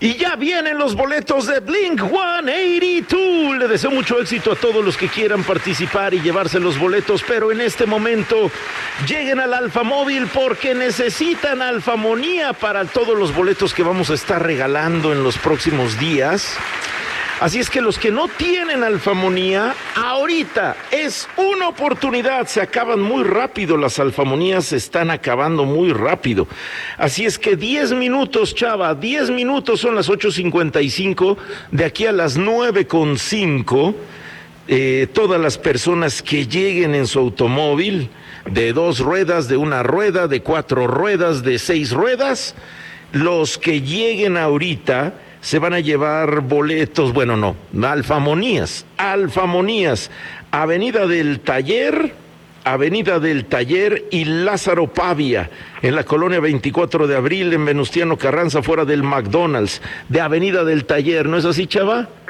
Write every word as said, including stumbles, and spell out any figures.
Y ya vienen los boletos de Blink ciento ochenta y dos. Le deseo mucho éxito a todos los que quieran participar y llevarse los boletos, pero en este momento lleguen al Alfamóvil porque necesitan alfamonía para todos los boletos que vamos a estar regalando en los próximos días. Así es que los que no tienen alfamonía, ahorita es una oportunidad. Se acaban muy rápido, las alfamonías se están acabando muy rápido. Así es que diez minutos, chava, diez minutos, son las ocho cincuenta y cinco, de aquí a las nueve con cinco, eh, todas las personas que lleguen en su automóvil, de dos ruedas, de una rueda, de cuatro ruedas, de seis ruedas, los que lleguen ahorita se van a llevar boletos, bueno, no, alfamonías, alfamonías, Avenida del Taller, Avenida del Taller y Lázaro Pavia, en la colonia veinticuatro de abril, en Venustiano Carranza, fuera del McDonald's, de Avenida del Taller, ¿no es así, chava?